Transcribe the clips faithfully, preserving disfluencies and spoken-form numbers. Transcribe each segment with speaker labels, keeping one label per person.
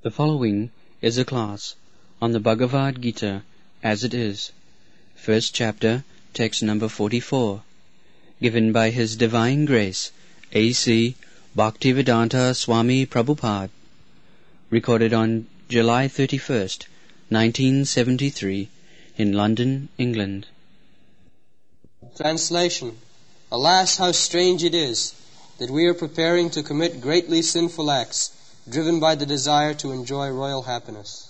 Speaker 1: The following is a class on the Bhagavad Gita as it is, first chapter, text number forty-four, given by His Divine Grace, A C Bhaktivedanta Swami Prabhupada, recorded on July thirty-first, nineteen seventy-three, in London, England.
Speaker 2: Translation. Alas, how strange it is that we are preparing to commit greatly sinful acts, driven by the desire to enjoy royal happiness.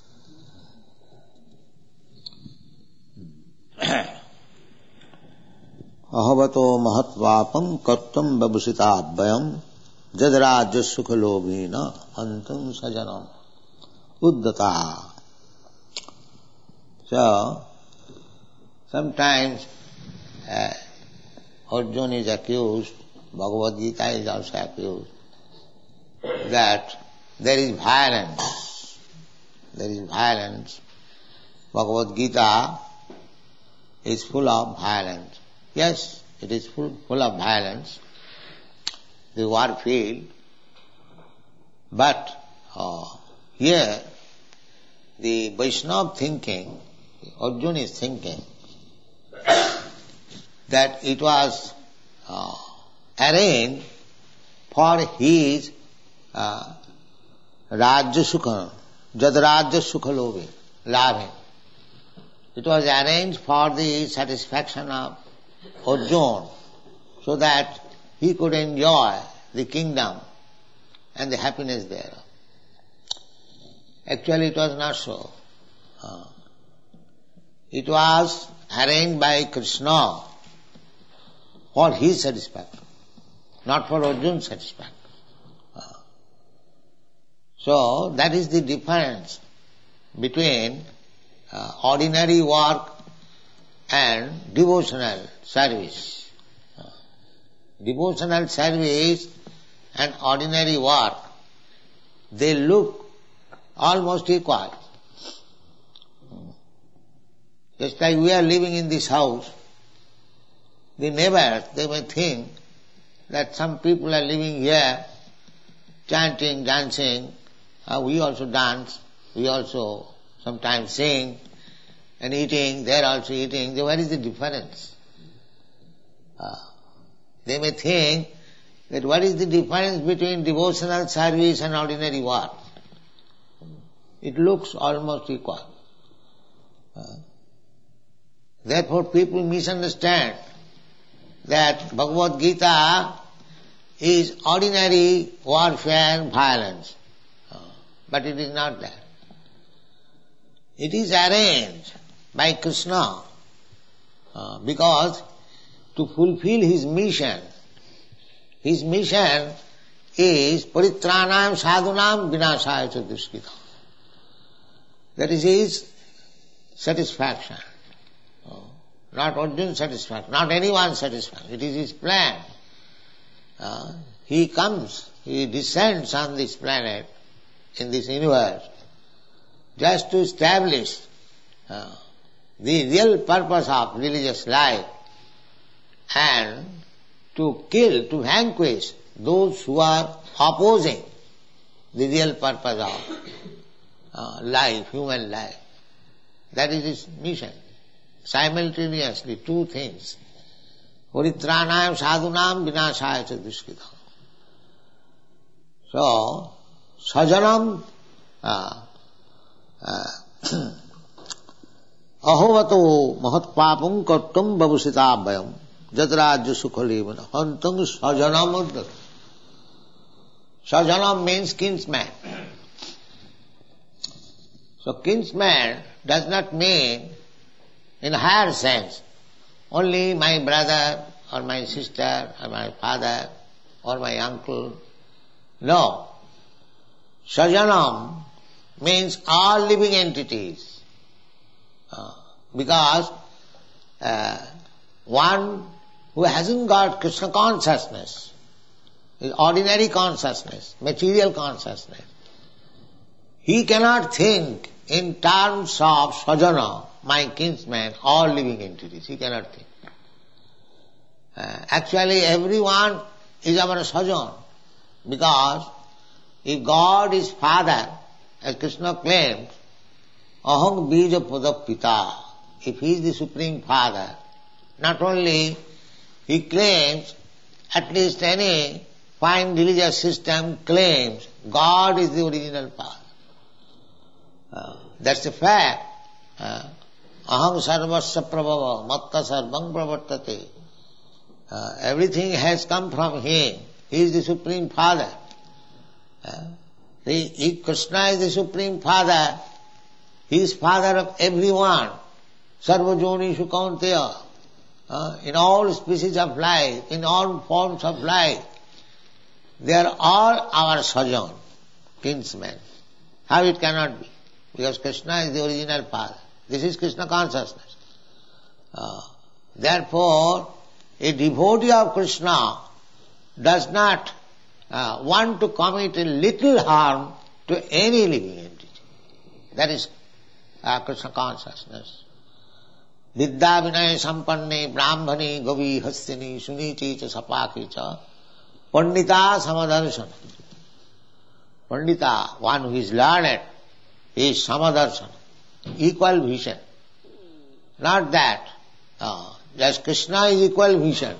Speaker 3: Ahavato mahatvapam kartam babusita jadraja sukhalobhina antam sajanam uddata. So, sometimes uh, Arjuna is accused, Bhagavad Gita is also accused, that there is violence. There is violence. Bhagavad Gita is full of violence. Yes, it is full, full of violence, the war field. But uh, here, the Vaishnava thinking, Arjuna is thinking, that it was uh, arranged for his uh, Rajya Sukha, Jad Rajya Sukha Lovi, Labhi. It was arranged for the satisfaction of Arjuna, so that he could enjoy the kingdom and the happiness there. Actually it was not so. Uh, it was arranged by Krishna for his satisfaction, not for Arjuna's satisfaction. So, that is the difference between uh, ordinary work and devotional service. Uh, devotional service and ordinary work, they look almost equal. Just like we are living in this house, the neighbors, they may think that some people are living here, chanting, dancing. Uh, we also dance, we also sometimes sing, and eating, they are also eating. What is the difference? Uh, they may think that what is the difference between devotional service and ordinary work? It looks almost equal. Uh, therefore people misunderstand that Bhagavad Gita is ordinary warfare and violence. But it is not that. It is arranged by Krishna uh, because to fulfill his mission, his mission is paritranam sadhunam vinasaya cha duskita. That is his satisfaction. Uh, not Arjuna's satisfaction, not anyone's satisfaction. It is his plan. Uh, he comes, he descends on this planet, in this universe, just to establish uh, the real purpose of religious life and to kill, to vanquish those who are opposing the real purpose of uh, life, human life. That is his mission. Simultaneously, two things. Paritranam sadhunam vinasaya cha duskita. So, sajanam ahovato mahatpapam kartam babusita abhayam jadrajya sukhalevana hantam sajanam uddata. Sajanam means kinsman. So kinsman does not mean in a higher sense only my brother or my sister or my father or my uncle. No. Sajanam means all living entities. Uh, because uh, one who hasn't got Krishna consciousness, is ordinary consciousness, material consciousness, he cannot think in terms of sajana, my kinsman, all living entities. He cannot think. Uh, actually everyone is our sajan, because if God is Father, as Krishna claims, aham bija pada pita. If he is the Supreme Father, not only he claims, at least any fine religious system claims God is the original Father. Uh, that's a fact. Uh, aham sarvasya prabhava matta sarvam pravartate. Uh, everything has come from him. He is the Supreme Father. Uh, the, if Krishna is the Supreme Father, he is Father of everyone. Sarvajonishu kaunteya. Uh, in all species of life, in all forms of life, they are all our sajan, kinsmen. How it cannot be? Because Krishna is the original Father. This is Krishna consciousness. Uh, therefore, a devotee of Krishna does not uh, want to commit a little harm to any living entity. That is uh, Krishna consciousness. Vidya vinaya sampanne brahmani gavi hastini sunichi cha sapaki cha pandita samadarshana. Pandita, one who is learned, is samadarshana, equal vision. Not that, uh, just Krishna is equal vision.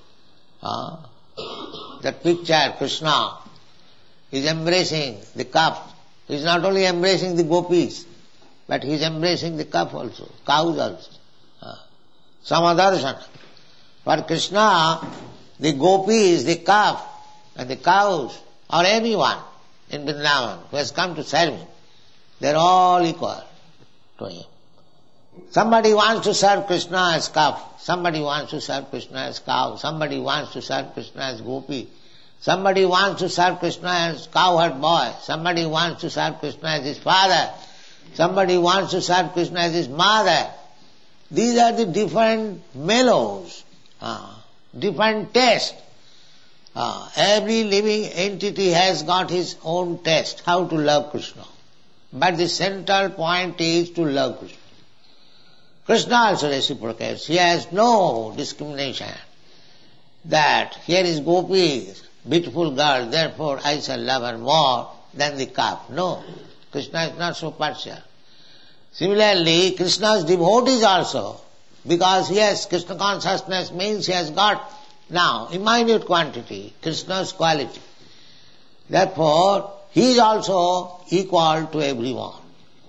Speaker 3: Uh, that picture, Krishna is embracing the cup. He is not only embracing the gopis, but he is embracing the cup also, cows also. Uh, Samadarshana. For Krishna, the gopis, the calf, and the cows, or anyone in Vrindavan who has come to serve him, they are all equal to him. Somebody wants to serve Krishna as calf, somebody wants to serve Krishna as cow, somebody wants to serve Krishna as gopi, somebody wants to serve Krishna as cowherd boy, somebody wants to serve Krishna as his father, somebody wants to serve Krishna as his mother. These are the different mellows, uh, different taste. Uh, every living entity has got his own taste, how to love Krishna. But the central point is to love Krishna. Krishna also reciprocates. He has no discrimination that here is Gopi, beautiful girl, therefore I shall love her more than the calf. No, Krishna is not so partial. Similarly, Krishna's devotees also, because he has Krishna consciousness means he has got now in minute quantity Krishna's quality. Therefore, he is also equal to everyone.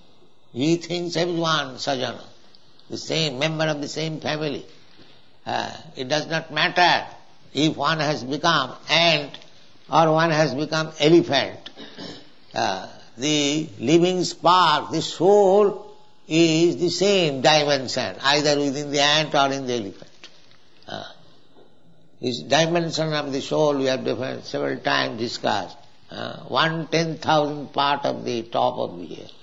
Speaker 3: He thinks everyone sajana, the same member of the same family. Uh, it does not matter if one has become ant or one has become elephant. Uh, the living spark, the soul, is the same dimension, either within the ant or in the elephant. Uh, this dimension of the soul we have different, several times discussed. Uh, one ten thousand part of the top of the ear.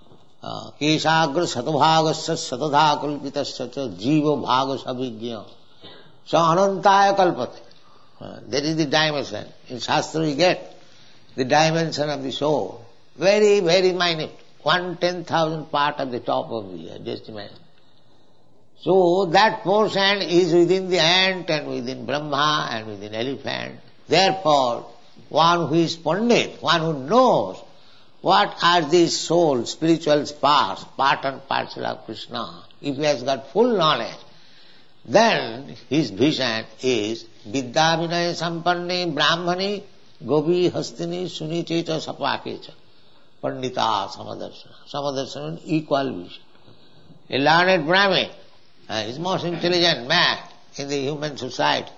Speaker 3: Keshagra satobhagasya satadha kalpitasya cha jiva bhaga sabhijya sa anantaya kalpate. Uh, that is the dimension. In Shastra we get the dimension of the soul. Very, very minute. One ten thousand part of the top of the ear, just imagine. So that portion is within the ant and within Brahma and within elephant. Therefore, one who is Pandit, one who knows what are these souls, spiritual sparks, part and parcel of Krishna, if he has got full knowledge, then his vision is Vidya vinaya sampanne brahmani gopi hastini sunichecha sapakecha. Pandita Samadarshana. Samadarshana, equal vision. A learned Brahmin uh, is most intelligent man in the human society.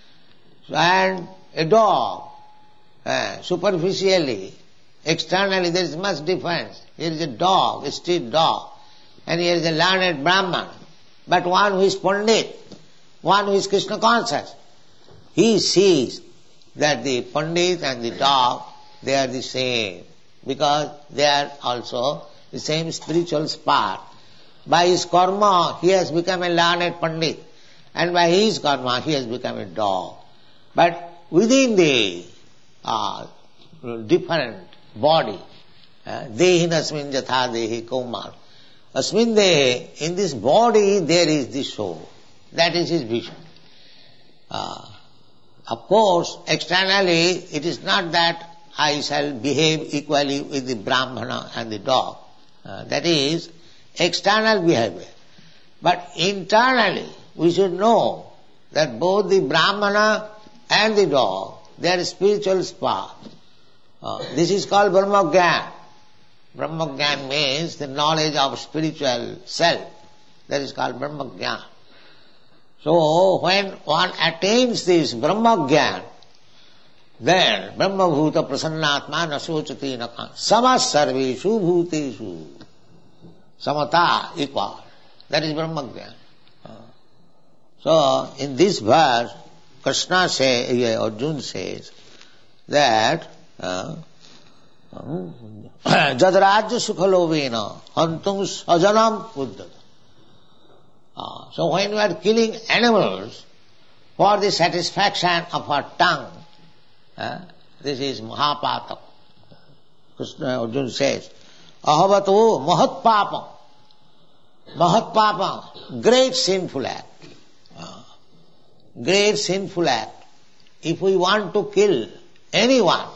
Speaker 3: And a dog, uh, superficially, externally there is much difference. Here is a dog, a street dog, and here is a learned Brahman. But one who is Pandit, one who is Krishna conscious, he sees that the Pandit and the dog, they are the same. Because they are also the same spiritual spark. By his karma, he has become a learned Pandit, and by his karma, he has become a dog. But within the uh, different body, dehi nasmin jatha dehi kaumar, asmin dehi, in this body there is the soul. That is his vision. Uh, of course, externally, it is not that I shall behave equally with the Brahmana and the dog. Uh, that is external behavior. But internally, we should know that both the Brahmana and the dog, they are spiritual spark. Uh, this is called Brahmagyan. Brahmagyan means the knowledge of spiritual self. That is called Brahmagyan. So, when one attains this Brahmagyan, then Brahmabhuta prasannatma nasochati nakam samas sarveshu bhuteshu samata equal. That is Brahmagyan. So, in this verse, Krishna says, Arjuna says that uh, jadrajya sukhalovena hantum sajanam uddata. Uh, so when we are killing animals for the satisfaction of our tongue, uh, this is mahapatam. Krishna Arjuna says, ahavato mahatpapam. Mahatpapam, great sinful act. Uh, great sinful act. If we want to kill anyone,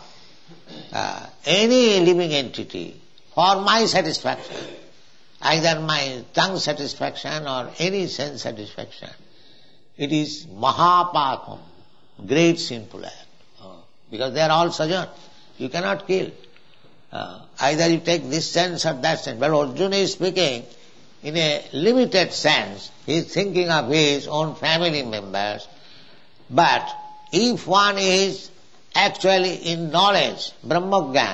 Speaker 3: uh, any living entity, for my satisfaction, either my tongue satisfaction or any sense satisfaction, it is mahapapam, great sinful act. Uh, because they are all sajan. You cannot kill. Uh, either you take this sense or that sense. But Arjuna is speaking in a limited sense. He is thinking of his own family members. But if one is actually in knowledge, Brahmagyan,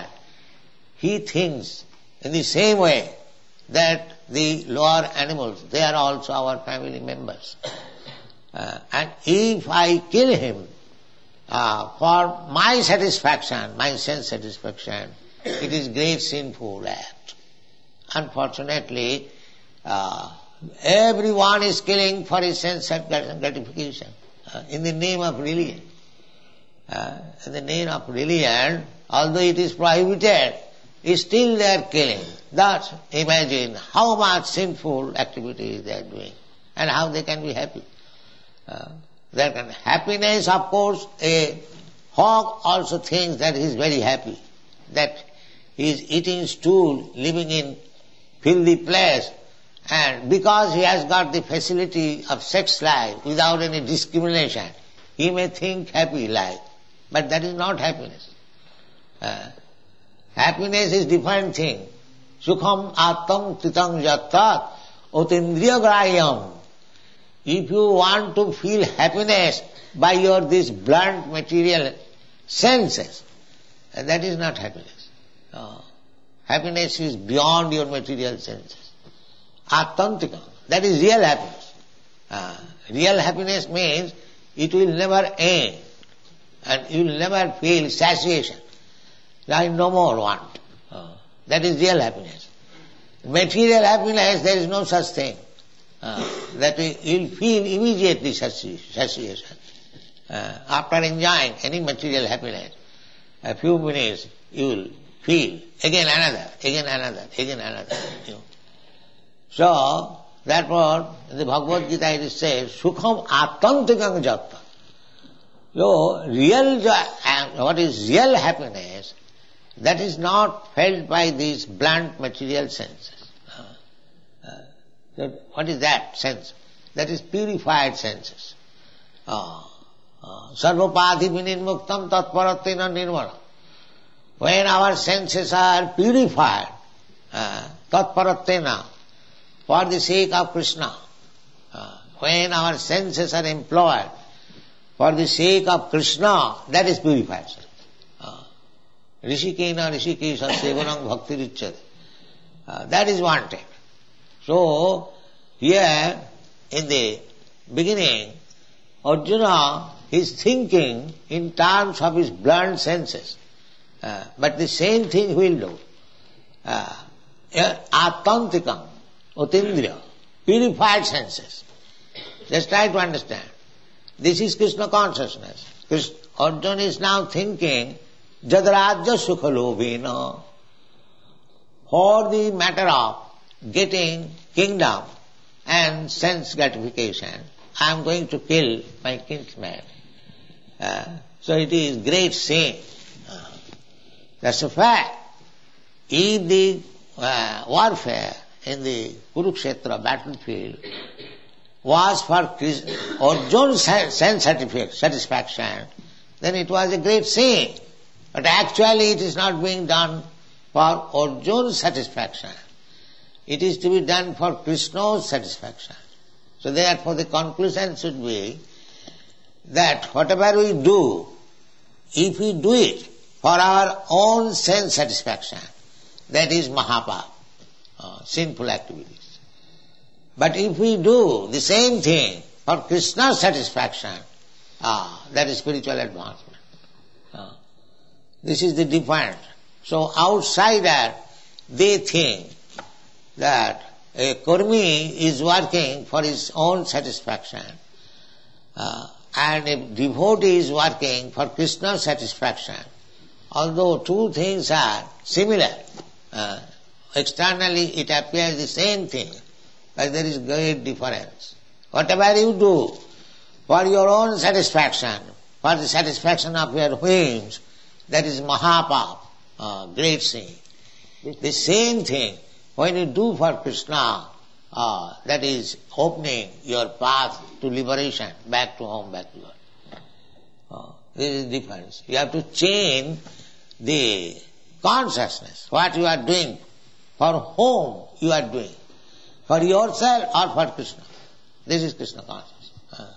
Speaker 3: he thinks in the same way that the lower animals, they are also our family members. Uh, and if I kill him uh, for my satisfaction, my sense satisfaction, it is great sinful act. Unfortunately, uh, everyone is killing for his sense gratification uh, in the name of religion. Uh, in the name of religion, although it is prohibited, still they are killing. Thus, imagine how much sinful activities they are doing and how they can be happy. Uh, their can, happiness, of course, a hog also thinks that he is very happy, that he is eating stool, living in filthy place, and because he has got the facility of sex life without any discrimination, he may think happy life. But that is not happiness. Uh, happiness is different thing. Sukham attam titam yattat otindriya grayam. If you want to feel happiness by your this blunt material senses, that is not happiness. No. Happiness is beyond your material senses. Attantikam, that is real happiness. Uh, real happiness means it will never end and you will never feel satiation. I no more want. Uh, that is real happiness. Material happiness, there is no such thing. Uh, that you will feel immediately satiation. Uh, after enjoying any material happiness, a few minutes you will feel again another, again another, again another. You know. So, therefore, in the Bhagavad Gita it says, Sukham attantikam jatta. So, real joy, what is real happiness, that is not felt by these blunt material senses. Uh, uh, what is that sense? That is purified senses. Sarvapadhi vinirmuktam tatparatena nirmala. When our senses are purified, uh, tatparatena, for the sake of Krishna, uh, when our senses are employed for the sake of Krishna, that is purified. Uh, Rishikena Rishikesha Sevanam Bhakti Richyate. Uh, that is wanted. So, here in the beginning, Arjuna is thinking in terms of his blunt senses. Uh, but the same thing he will do. Uh, Attantikam, Otindriya, purified senses. Just try to understand. This is Krishna consciousness. Krishna, Arjuna is now thinking, Jadrajya Sukhalovena, for the matter of getting kingdom and sense gratification, I am going to kill my kinsman. Uh, so it is great sin. That's a fact. If the uh, warfare in the Kurukshetra battlefield was for Arjuna's sense satisfaction, then it was a great sin. But actually it is not being done for Arjuna's satisfaction. It is to be done for Krishna's satisfaction. So therefore the conclusion should be that whatever we do, if we do it for our own sense satisfaction, that is Mahapapa, uh, sinful activities. But if we do the same thing for Krishna's satisfaction, uh, that is spiritual advancement. Uh, this is the difference. So outsider, they think that a Kurmi is working for his own satisfaction, uh, and a devotee is working for Krishna's satisfaction. Although two things are similar, uh, externally it appears the same thing, but there is great difference. Whatever you do for your own satisfaction, for the satisfaction of your whims, that is Mahapapa, uh, great sin. The same thing when you do for Krishna, uh, that is opening your path to liberation, back to home, back to God. Uh, this is the difference. You have to change the consciousness, what you are doing, for whom you are doing, for yourself or for Krishna. This is Krishna consciousness. Uh,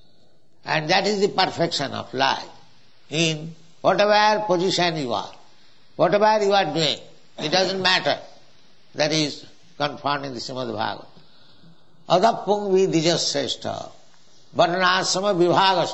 Speaker 3: and that is the perfection of life. In whatever position you are, whatever you are doing, it doesn't matter. That is confirmed in the Srimad Bhagavatam. Adapungvi dijasreshta varnasama vibhagasya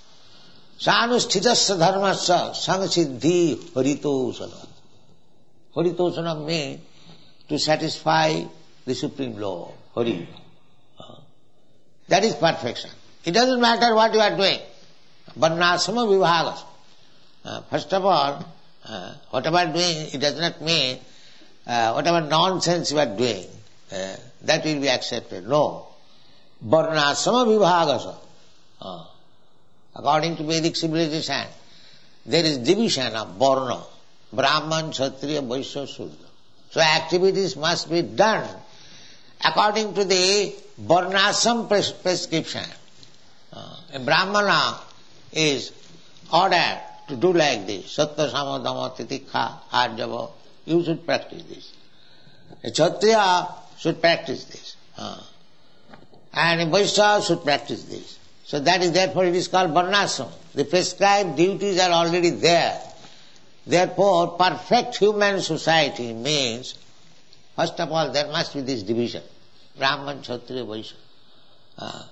Speaker 3: sanusthitasya dharmasya samsiddhi haritosana. Haritosana means to satisfy the Supreme Lord, Hari. Uh, that is perfection. It doesn't matter what you are doing. Varnasama vibhagasya. Uh, first of all, uh, whatever doing, it does not mean Uh, whatever nonsense you are doing, uh, that will be accepted. No. Varnasama vibhagasa. Uh, according to Vedic civilization, there is division of Varna, Brahman, Kshatriya, Vaishya, Shudra. So activities must be done according to the Varnasam pres- prescription. Uh, a Brahmana is ordered to do like this. Sattva, Sama, Dhamma, Titikha, Arjava. You should practice this. A Kshatriya should practice this. Uh, and a Vaishya should practice this. So that is, therefore it is called Varnasam. The prescribed duties are already there. Therefore, perfect human society means, first of all, there must be this division. Brahman, Kshatriya, Vaishya. Uh,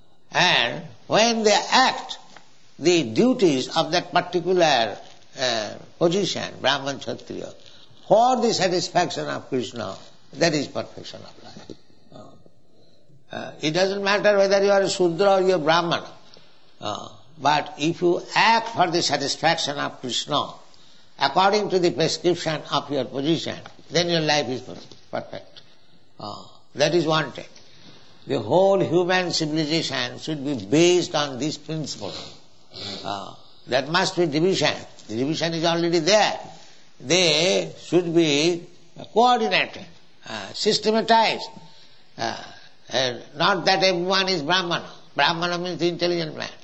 Speaker 3: and when they act the duties of that particular uh, position, Brahman, Kshatriya, for the satisfaction of Krishna, that is perfection of life. Uh, uh, it doesn't matter whether you are a Shudra or you are Brahmana. Uh, but if you act for the satisfaction of Krishna, according to the prescription of your position, then your life is perfect. Uh, that is wanted. The whole human civilization should be based on this principle. Uh, there must be division. The division is already there. They should be coordinated, uh, systematized. Uh, and not that everyone is Brahmana. Brahmana means the intelligent man.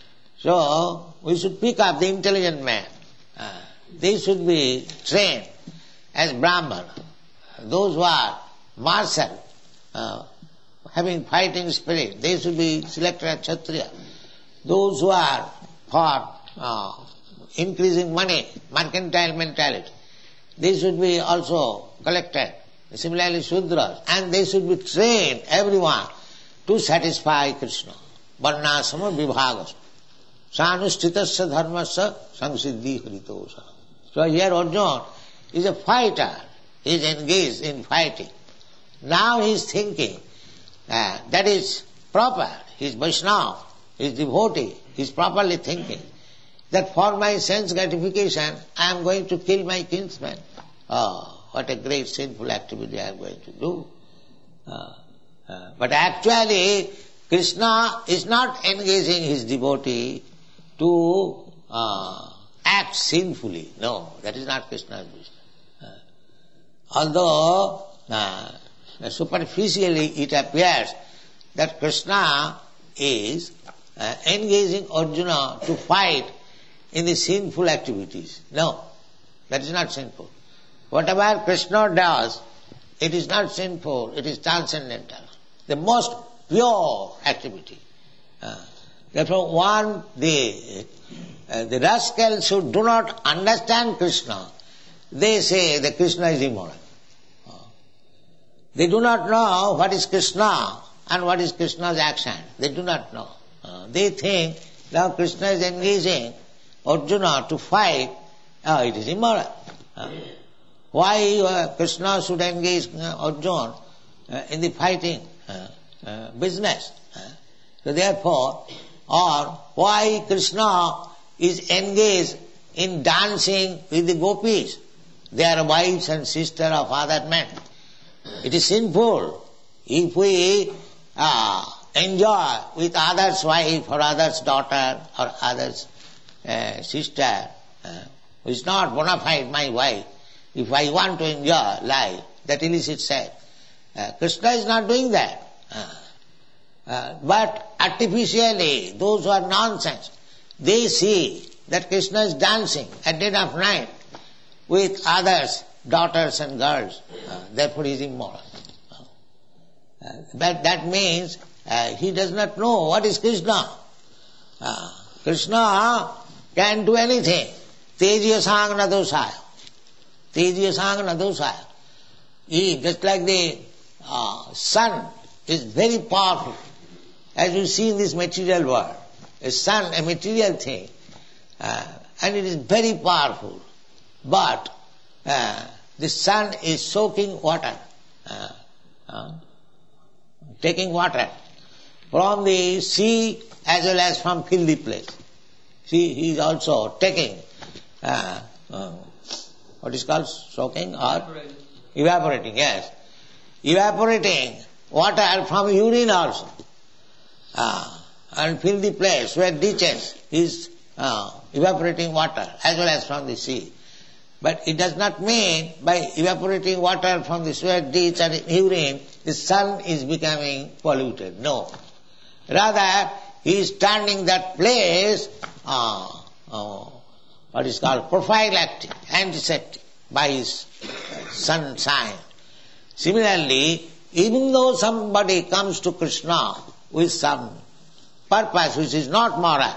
Speaker 3: So, we should pick up the intelligent man. Uh, they should be trained as Brahmana. Those who are martial, uh, having fighting spirit, they should be selected as Kshatriya. Those who are for uh, increasing money, mercantile mentality, they should be also collected. Similarly, Shudras, and they should be trained, everyone, to satisfy Krishna. Varnasama vibhagasya. Sanusthitasya dharmasya samsiddhi haritosana. So here Arjuna is a fighter. He is engaged in fighting. Now he is thinking, uh, that is proper. He is Vaishnava, he is devotee, he is properly thinking that for my sense gratification, I am going to kill my kinsman. Oh, what a great sinful activity I am going to do. Uh, uh, but actually, Krishna is not engaging his devotee to uh, act sinfully. No, that is not Krishna's wisdom. Uh, although uh, superficially it appears that Krishna is uh, engaging Arjuna to fight in the sinful activities. No, that is not sinful. Whatever Krishna does, it is not sinful, it is transcendental. The most pure activity. Uh, therefore, one, the, uh, the rascals who do not understand Krishna, they say that Krishna is immoral. Uh, they do not know what is Krishna and what is Krishna's action. They do not know. Uh, they think now Krishna is engaging Arjuna to fight, oh, it is immoral. Uh, why uh, Krishna should engage uh, Arjuna uh, in the fighting uh, uh, business? Uh, so therefore, or why Krishna is engaged in dancing with the gopis? They are wives and sisters of other men. It is sinful if we uh, enjoy with others' wife or others' daughter or others' uh, sister, uh, who is not bona fide my wife. If I want to enjoy life, that illicit sex. Uh, Krishna is not doing that. Uh, uh, but artificially, those who are nonsense, they see that Krishna is dancing at dead of night with others, daughters and girls. Uh, therefore he is immoral. Uh, but that means uh, he does not know what is Krishna. Uh, Krishna can do anything. Tejiya sangana dosaya. Tejiya sangana dosaya. He, just like the uh, sun is very powerful, as you see in this material world. A sun, a material thing, uh, and it is very powerful. But uh, the sun is soaking water, uh, uh, taking water from the sea as well as from filthy place. See, he is also taking, uh, uh, what is called soaking or evaporating. evaporating, yes, evaporating water from urine also, uh, and filthy place where ditches is uh, evaporating water as well as from the sea. But it does not mean by evaporating water from the sweat, ditch and urine, the sun is becoming polluted. No. Rather, he is turning that place, uh, uh, what is called prophylactic, antiseptic, by his sunshine. Similarly, even though somebody comes to Krishna with some purpose which is not moral,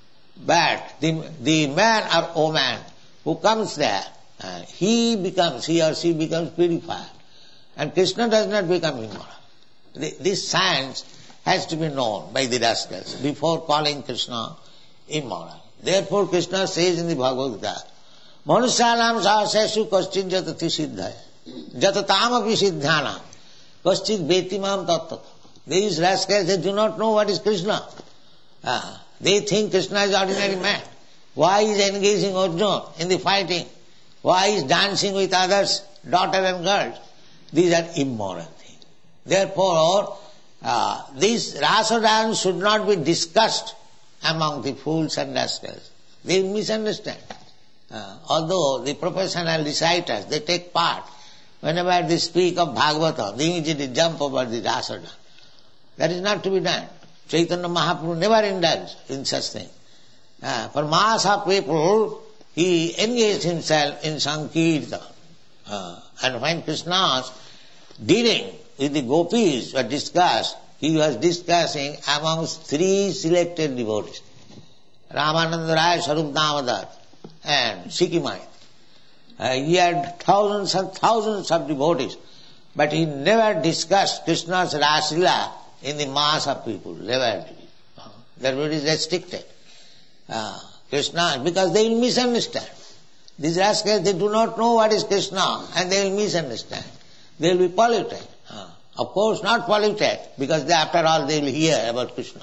Speaker 3: but the, the man or woman who comes there, uh, he becomes, he or she becomes purified. And Krishna does not become immoral. The, this science has to be known by the rascals before calling Krishna immoral. Therefore Krishna says in the Bhagavad Gita, Manusyalam sahaseshu kaschid jatati siddhaya, jatatam api siddhanam, kaschid betimam tattata. These rascals, they do not know what is Krishna. Uh, they think Krishna is ordinary man. Why is engaging Arjuna in the fighting? Why is dancing with others, daughter and girls? These are immoral things. Therefore, uh, this rasa dance should not be discussed among the fools and rascals. They misunderstand. Uh, although the professional reciters, they take part. Whenever they speak of Bhagavata, they immediately jump over the rasa dance. That is not to be done. Chaitanya Mahaprabhu never indulged in such things. Uh, for mass of people, he engaged himself in Sankirtan. Uh, and when Krishna's dealing with the gopis were discussed, he was discussing amongst three selected devotees. Ramananda Rai, Sarup Damodar and Sikimai. Uh, he had thousands and thousands of devotees, but he never discussed Krishna's Raslila in the mass of people. Never did. Uh, therefore it is restricted. Uh, Krishna, because they will misunderstand. These rascals, they do not know what is Krishna and they will misunderstand. They will be polluted. Uh, of course not polluted, because they, after all they will hear about Krishna.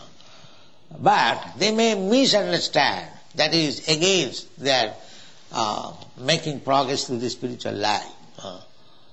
Speaker 3: But they may misunderstand, that is against their uh, making progress through the spiritual life. Uh,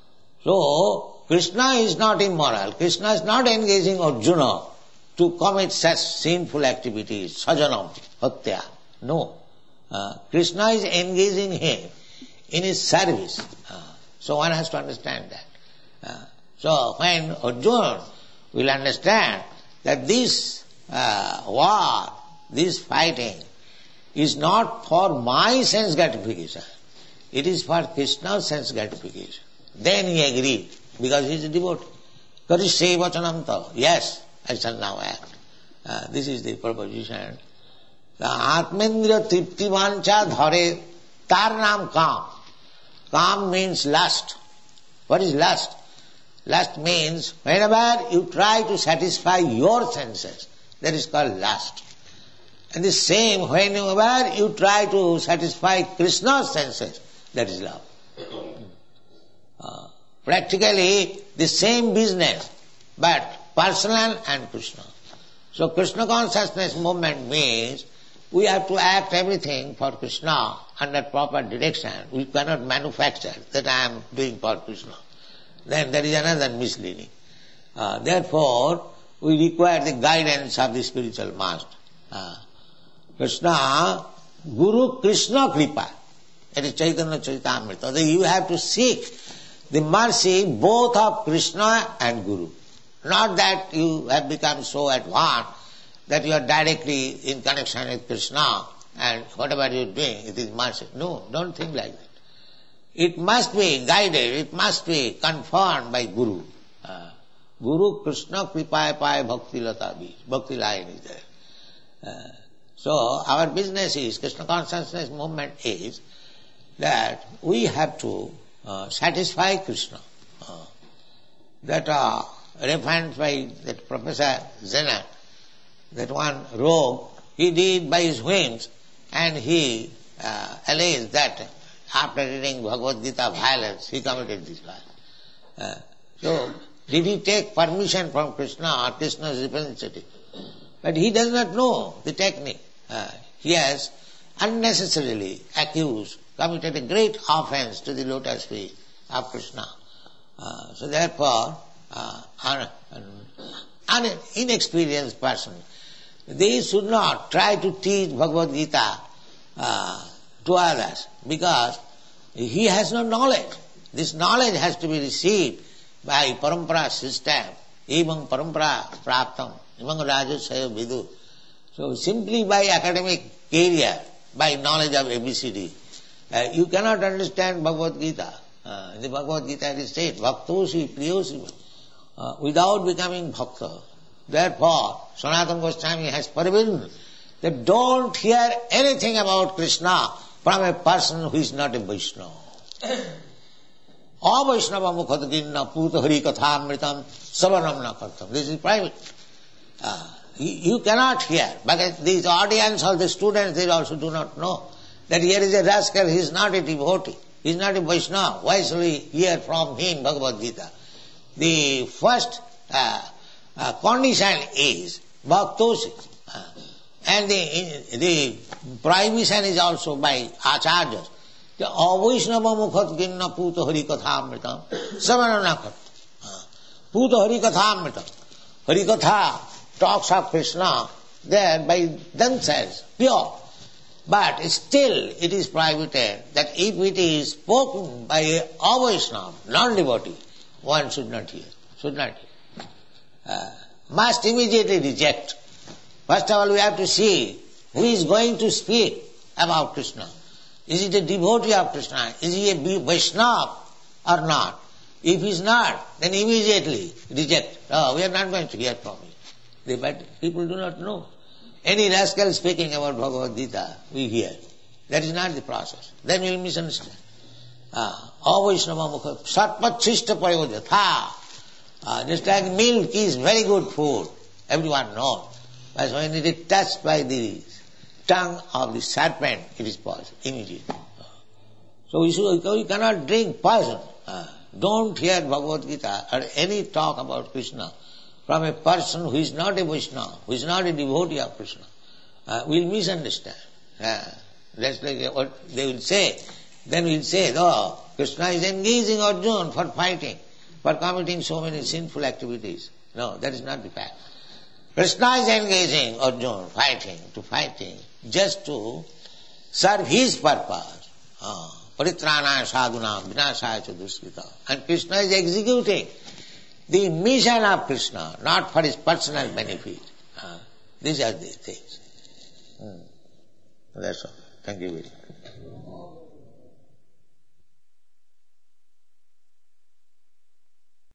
Speaker 3: so, Krishna is not immoral. Krishna is not engaging Arjuna to commit such sinful activities, sajanam, hatya. No. Uh, Krishna is engaging him in his service. Uh, so one has to understand that. Uh, so when Arjuna will understand that this uh, war, this fighting, is not for my sense gratification, it is for Krishna's sense gratification, then he agreed, because he is a devotee. Karishe vachanam tava. Yes, I shall now act. Uh, this is the proposition. The Atmendriya tripti vancha dhare, tar naam kam. Kam means lust. What is lust? Lust means whenever you try to satisfy your senses, that is called lust. And the same, whenever you try to satisfy Krishna's senses, that is love. Uh, practically the same business, but personal and Krishna. So Krishna consciousness movement means we have to act everything for Krishna under proper direction. We cannot manufacture that I am doing for Krishna. Then there is another misleading. Uh, therefore, we require the guidance of the spiritual master. Uh, Krishna, Guru Krishna Kripa. It is Chaitanya Charitamrita. So you have to seek the mercy both of Krishna and Guru. Not that you have become so advanced that you are directly in connection with Krishna and whatever you are doing, it is mercy. No, don't think like that. It must be guided, it must be confirmed by Guru. Uh, Guru Krishna Kripaya Paya Bhakti Lata Bij. Bhakti line is there. Uh, so our business is, Krishna consciousness movement is, that we have to uh, satisfy Krishna. Uh, that uh, referenced by that Professor Zenner, that one rogue, he did by his whims, and he uh, alleged that after reading Bhagavad Gita violence, he committed this violence. Uh, so, did he take permission from Krishna or Krishna's representative? But he does not know the technique. Uh, he has unnecessarily accused, committed a great offense to the lotus feet of Krishna. Uh, so therefore, uh, an, an inexperienced person, they should not try to teach Bhagavad Gita uh, to others, because he has no knowledge. This knowledge has to be received by parampara system, even parampara praptam, even rajasaya vidu. So simply by academic career, by knowledge of A B C D, uh, you cannot understand Bhagavad Gita. Uh, in the Bhagavad Gita it is said, bhaktosi priyosi, uh, without becoming bhakta. Therefore, Sanatana Goswami has forbidden that don't hear anything about Krishna from a person who is not a Vaishnava. Avaishnava mukhadginna puta hari kathamritam savanam na kartam. This is private. Uh, you, you cannot hear, but these audience or the students, they also do not know that here is a rascal, he is not a devotee, he is not a Vaishnava. Why shall we hear from him Bhagavad Gita? The first uh, uh, condition is bhaktosi. Uh, and the, the prohibition is also by acharyas. The avaishnava mukhat ginna puta hari kathamritam savanam puta hari kathamritam. Hari katha talks of Krishna, they are by themselves pure. But still it is prohibited that if it is spoken by a avaishnava, non-devotee, one should not hear, should not hear. Uh, must immediately reject. First of all, we have to see who is going to speak about Krishna. Is it a devotee of Krishna? Is he a Vaishnava or not? If he is not, then immediately reject. Oh, we are not going to hear from him. But people do not know. Any rascal speaking about Bhagavad Gita, we hear. That is not the process. Then we will misunderstand. Avaishnava mukha sarpachishta prayojatha. Just like milk is very good food, everyone knows. But when it is touched by the tongue of the serpent, it is poison immediately. So we, should, we cannot drink poison. Don't hear Bhagavad Gita or any talk about Krishna from a person who is not a Vaishnava, who is not a devotee of Krishna. Uh, we will misunderstand. Uh, that's like what they will say. Then we will say, oh, Krishna is engaging Arjuna for fighting, for committing so many sinful activities. No, that is not the fact. Krishna is engaging Arjuna, fighting, to fighting, just to serve his purpose. Ah, Paritranaya sadhunam vinasaya cha duskrita. And Krishna is executing the mission of Krishna, not for his personal benefit. Ah, these are the things. Hmm. That's all. Thank you very much.